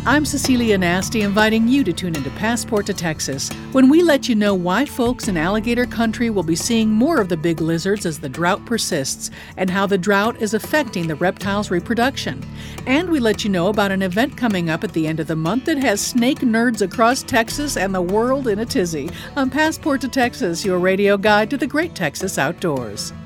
I'm Cecilia Nasty, inviting you to tune into Passport to Texas, when we let you know why folks in alligator country will be seeing more of the big lizards as the drought persists, and how the drought is affecting the reptiles' reproduction. And we let you know about an event coming up at the end of the month that has snake nerds across Texas and the world in a tizzy. On Passport to Texas, your radio guide to the great Texas outdoors.